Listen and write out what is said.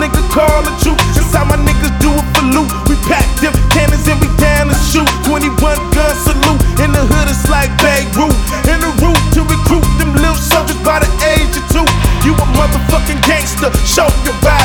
nigga call the truth. That's how my niggas do it for loot. We pack them cannons and we down to shoot. 21 gun salute. In the hood it's like Beirut. In the route to recruit them little soldiers by the age of 2. You a motherfucking gangster, show your body.